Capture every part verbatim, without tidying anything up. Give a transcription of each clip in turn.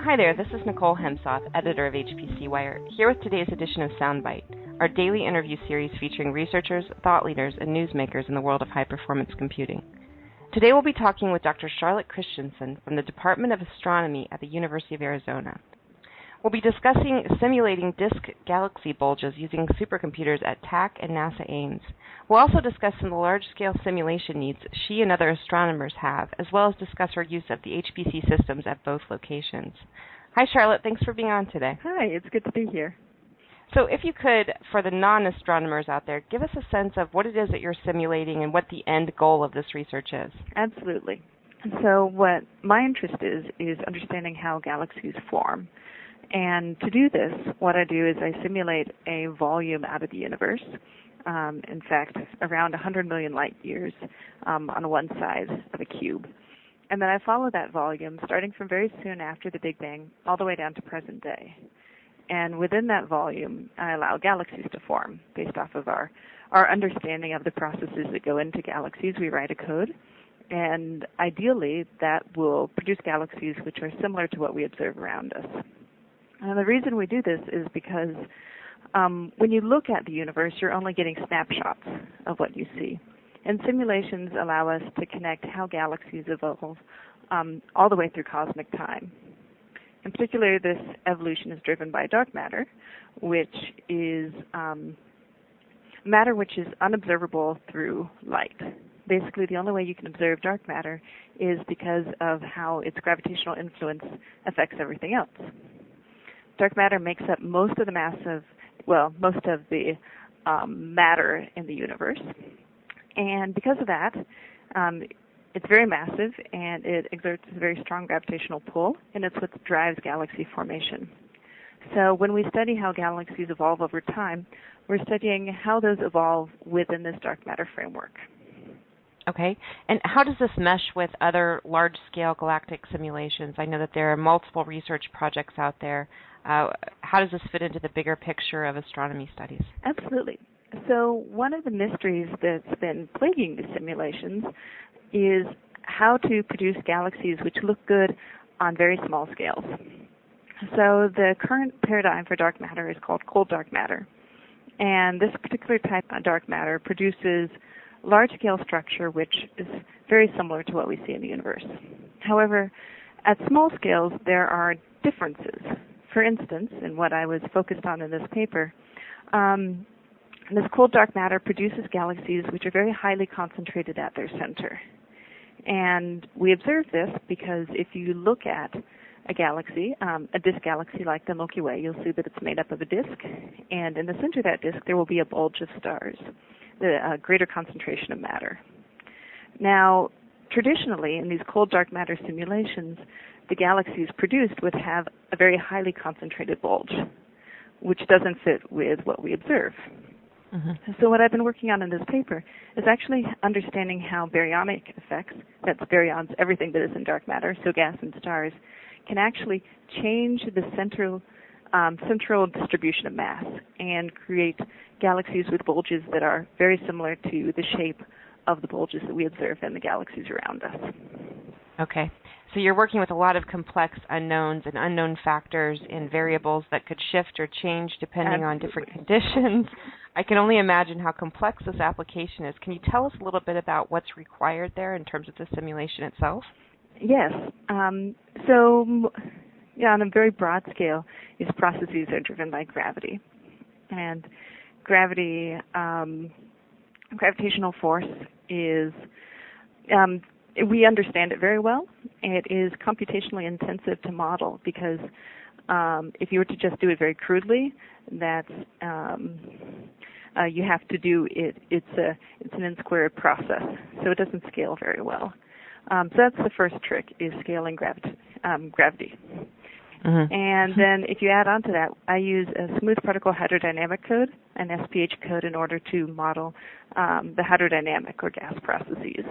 Hi there, this is Nicole Hemsoth, editor of H P C Wire, here with today's edition of Soundbite, our daily interview series featuring researchers, thought leaders, and newsmakers in the world of high-performance computing. Today we'll be talking with Doctor Charlotte Christensen from the Department of Astronomy at the University of Arizona. We'll be discussing simulating disk galaxy bulges using supercomputers at T A C and NASA Ames. We'll also discuss some of the large-scale simulation needs she and other astronomers have, as well as discuss our use of the H P C systems at both locations. Hi, Charlotte. Thanks for being on today. Hi. It's good to be here. So if you could, for the non-astronomers out there, give us a sense of what it is that you're simulating and what the end goal of this research is. Absolutely. So what my interest is, is understanding how galaxies form. And to do this, what I do is I simulate a volume out of the universe. Um, in fact, around one hundred million light years um, on one side of a cube. And then I follow that volume starting from very soon after the Big Bang all the way down to present day. And within that volume, I allow galaxies to form based off of our, our understanding of the processes that go into galaxies. We write a code, and ideally that will produce galaxies which are similar to what we observe around us. And the reason we do this is because um, when you look at the universe, you're only getting snapshots of what you see. And simulations allow us to connect how galaxies evolve um, all the way through cosmic time. In particular, this evolution is driven by dark matter, which is um, matter which is unobservable through light. Basically, the only way you can observe dark matter is because of how its gravitational influence affects everything else. Dark matter makes up most of the mass of, well, most of the um, matter in the universe. And because of that, um, it's very massive, and it exerts a very strong gravitational pull, and it's what drives galaxy formation. So when we study how galaxies evolve over time, we're studying how those evolve within this dark matter framework. Okay. And how does this mesh with other large-scale galactic simulations? I know that there are multiple research projects out there. Uh, how does this fit into the bigger picture of astronomy studies? Absolutely. So one of the mysteries that's been plaguing the simulations is how to produce galaxies which look good on very small scales. So the current paradigm for dark matter is called cold dark matter. And this particular type of dark matter produces large-scale structure which is very similar to what we see in the universe. However, at small scales, there are differences. For instance, in what I was focused on in this paper, um, this cold dark matter produces galaxies which are very highly concentrated at their center. And we observe this because if you look at a galaxy, um, a disk galaxy like the Milky Way, you'll see that it's made up of a disk, and in the center of that disk there will be a bulge of stars, the uh, greater concentration of matter. Now, traditionally, in these cold dark matter simulations, the galaxies produced would have a very highly concentrated bulge, which doesn't fit with what we observe. Mm-hmm. So what I've been working on in this paper is actually understanding how baryonic effects, that's baryons, everything that is in dark matter, so gas and stars, can actually change the central, um, central distribution of mass and create galaxies with bulges that are very similar to the shape of the bulges that we observe in the galaxies around us. Okay. So you're working with a lot of complex unknowns and unknown factors and variables that could shift or change depending Absolutely. on different conditions. I can only imagine how complex this application is. Can you tell us a little bit about what's required there in terms of the simulation itself? Yes. Um, so, yeah, on a very broad scale, these processes are driven by gravity. And gravity, um, gravitational force is, um, we understand it very well. It is computationally intensive to model because um, if you were to just do it very crudely, that's um, uh, you have to do it. It's a it's an n squared process, so it doesn't scale very well. Um, so that's the first trick: is scaling gravity. Um, gravity. Mm-hmm. And then if you add on to that, I use a smooth particle hydrodynamic code, an S P H code, in order to model um, the hydrodynamic or gas processes.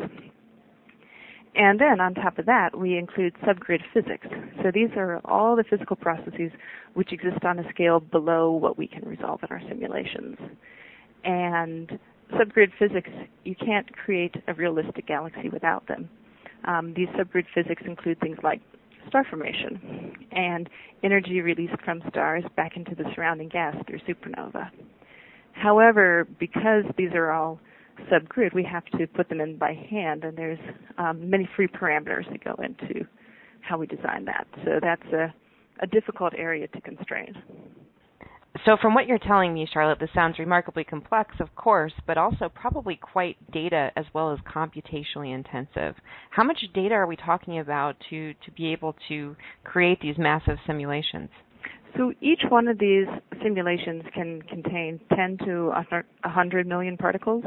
And then on top of that, we include subgrid physics. So these are all the physical processes which exist on a scale below what we can resolve in our simulations. And subgrid physics, you can't create a realistic galaxy without them. Um, these subgrid physics include things like star formation and energy released from stars back into the surrounding gas through supernova. However, because these are all subgrid, we have to put them in by hand, and there's um, many free parameters that go into how we design that. So that's a, a difficult area to constrain. So from what you're telling me, Charlotte, this sounds remarkably complex, of course, but also probably quite data as well as computationally intensive. How much data are we talking about to, to be able to create these massive simulations? So each one of these simulations can contain ten to one hundred million particles,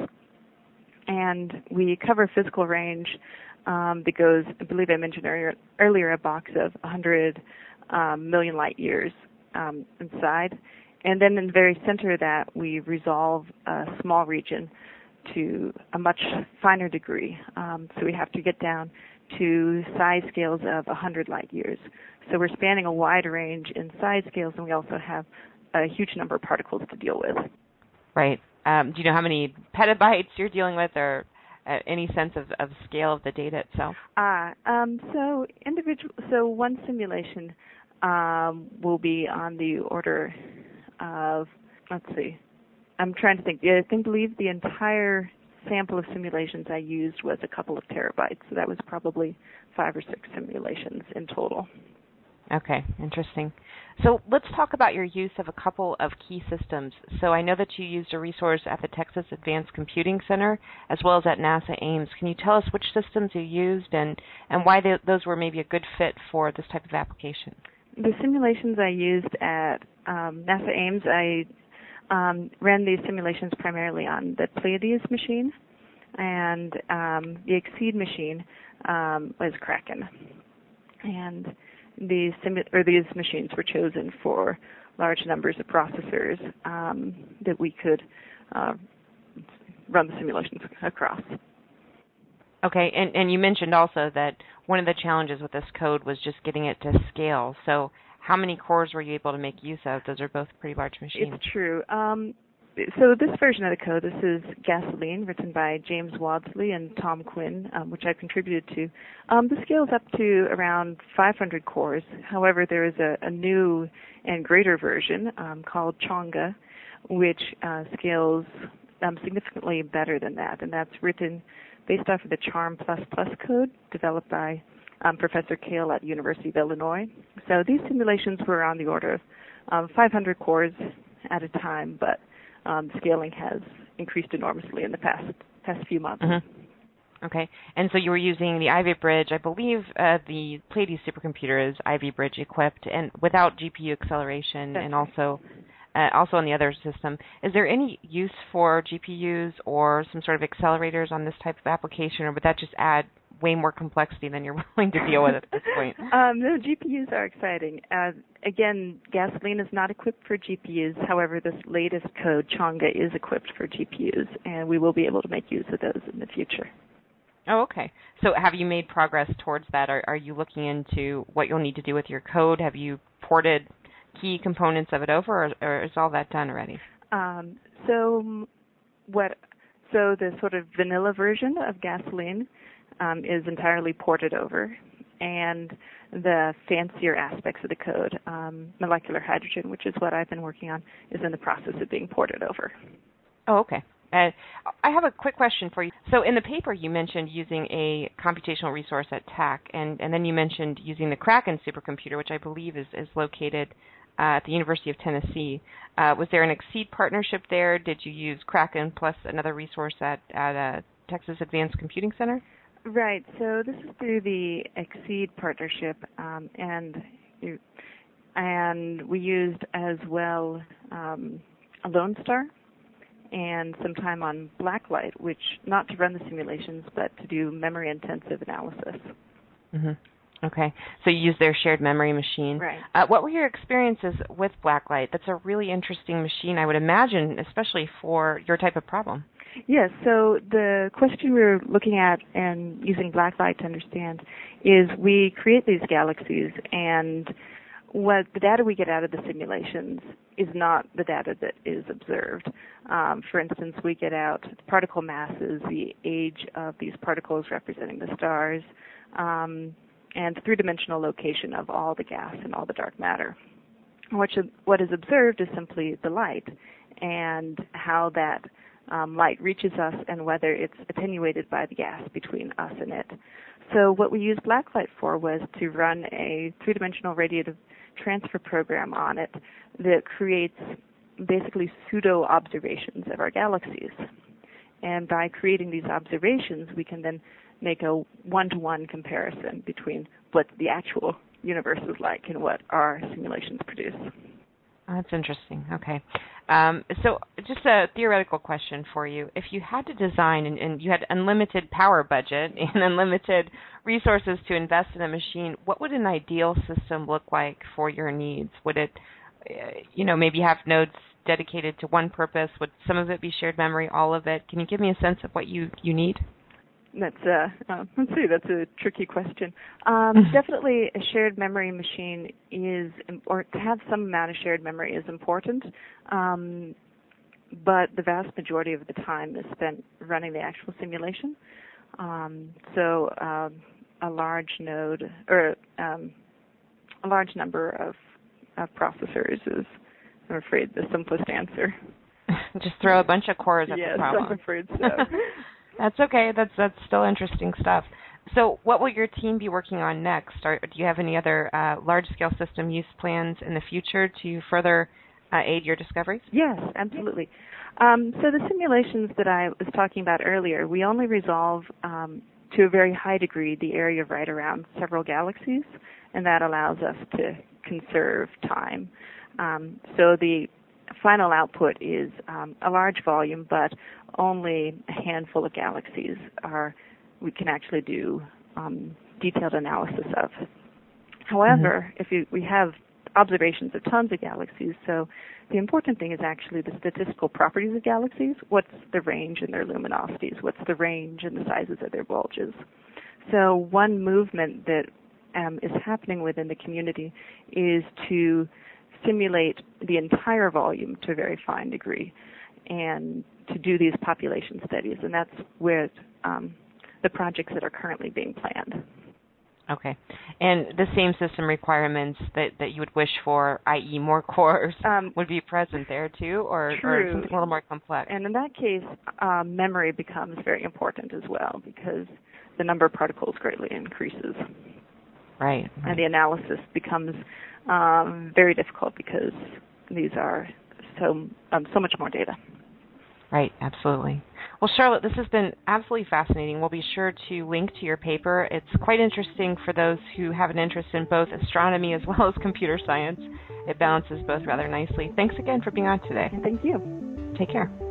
and we cover physical range um, that goes, I believe I mentioned earlier, earlier a box of one hundred um, million light years um, inside. And then in the very center of that, we resolve a small region to a much finer degree. Um, so we have to get down to size scales of one hundred light years. So we're spanning a wide range in size scales, and we also have a huge number of particles to deal with. Right. Um, do you know how many petabytes you're dealing with, or uh, any sense of, of scale of the data itself? Ah, uh, um, so individual. So one simulation um, will be on the order of, let's see, I'm trying to think. I think, believe the entire sample of simulations I used was a couple of terabytes. So that was probably five or six simulations in total. Okay, interesting. So let's talk about your use of a couple of key systems. So I know that you used a resource at the Texas Advanced Computing Center as well as at NASA Ames. Can you tell us which systems you used and, and why they, those were maybe a good fit for this type of application? The simulations I used at um, NASA Ames, I um, ran these simulations primarily on the Pleiades machine, and um, the Exceed machine um, was Kraken. And these simu- or these machines were chosen for large numbers of processors um, that we could uh, run the simulations across. Okay, and, and you mentioned also that one of the challenges with this code was just getting it to scale. So how many cores were you able to make use of? Those are both pretty large machines. It's true. Um, so this version of the code, this is Gasoline, written by James Wadsley and Tom Quinn, um, which I contributed to. Um, the scale is up to around five hundred cores. However, there is a, a new and greater version um, called Chonga, which uh, scales um, significantly better than that, and that's written based off of the Charm plus plus code developed by um, Professor Kale at the University of Illinois. So these simulations were on the order of um, five hundred cores at a time, but um, scaling has increased enormously in the past past few months. Mm-hmm. Okay, and so you were using the Ivy Bridge. I believe uh, the Pleiades supercomputer is Ivy Bridge equipped and without G P U acceleration. That's and also Uh, also on the other system. Is there any use for G P Us or some sort of accelerators on this type of application, or would that just add way more complexity than you're willing to deal with at this point? um, no, G P Us are exciting. Uh, again, Gasoline is not equipped for G P Us. However, this latest code, Chonga, is equipped for G P Us, and we will be able to make use of those in the future. Oh, okay. So have you made progress towards that? Are, are you looking into what you'll need to do with your code? Have you ported key components of it over, or, or is all that done already? Um, so what? So the sort of vanilla version of Gasoline um, is entirely ported over, and the fancier aspects of the code, um, molecular hydrogen, which is what I've been working on, is in the process of being ported over. Oh, okay. Uh, I have a quick question for you. So in the paper, you mentioned using a computational resource at T A C, and, and then you mentioned using the Kraken supercomputer, which I believe is, is located uh, at the University of Tennessee. Uh, was there an Exceed partnership there? Did you use Kraken plus another resource at, at uh, Texas Advanced Computing Center? Right. So this is through the Exceed partnership, um, and and we used as well um, a Lone Star and some time on Blacklight, which not to run the simulations, but to do memory-intensive analysis. Mm-hmm. Okay. So you use their shared memory machine. Right. Uh, what were your experiences with Blacklight? That's a really interesting machine, I would imagine, especially for your type of problem. Yes. So the question we're looking at and using Blacklight to understand is we create these galaxies, and what the data we get out of the simulations is not the data that is observed. Um, for instance, we get out particle masses, the age of these particles representing the stars, um, and three-dimensional location of all the gas and all the dark matter. What, should, what is observed is simply the light and how that um, light reaches us and whether it's attenuated by the gas between us and it. So what we used blacklight for was to run a three-dimensional radiative transfer program on it that creates basically pseudo-observations of our galaxies. And by creating these observations, we can then make a one-to-one comparison between what the actual universe is like and what our simulations produce. That's interesting. Okay. Um, so just a theoretical question for you. If you had to design and, and you had unlimited power budget and unlimited resources to invest in a machine, what would an ideal system look like for your needs? Would it, uh, you know, maybe have nodes dedicated to one purpose? Would some of it be shared memory, all of it? Can you give me a sense of what you, you need? That's uh, uh, let's see. That's a tricky question. Um, definitely, a shared memory machine is, or to have some amount of shared memory is important. Um, but the vast majority of the time is spent running the actual simulation. Um, so um, a large node or um, a large number of, of processors is, I'm afraid, the simplest answer. Just throw a bunch of cores at yes, the problem. Yes, I'm afraid so. That's okay. That's that's still interesting stuff. So what will your team be working on next? Or do you have any other uh, large-scale system use plans in the future to further uh, aid your discoveries? Yes, absolutely. Um, so the simulations that I was talking about earlier, we only resolve um, to a very high degree the area right around several galaxies, and that allows us to conserve time. Um, so the final output is um, a large volume, but only a handful of galaxies are we can actually do um, detailed analysis of. However, mm-hmm. if you, we have observations of tons of galaxies, so the important thing is actually the statistical properties of galaxies. What's the range in their luminosities? What's the range in the sizes of their bulges? So one movement that um, is happening within the community is to simulate the entire volume to a very fine degree and to do these population studies, and that's where um, the projects that are currently being planned. Okay. And the same system requirements that, that you would wish for, that is more cores, um, would be present there too, or, or something a little more complex? And in that case, um, memory becomes very important as well because the number of particles greatly increases. Right. right. And the analysis becomes um, very difficult because these are so um, so much more data. Right, absolutely. Well, Charlotte, this has been absolutely fascinating. We'll be sure to link to your paper. It's quite interesting for those who have an interest in both astronomy as well as computer science. It balances both rather nicely. Thanks again for being on today. Thank you. Take care.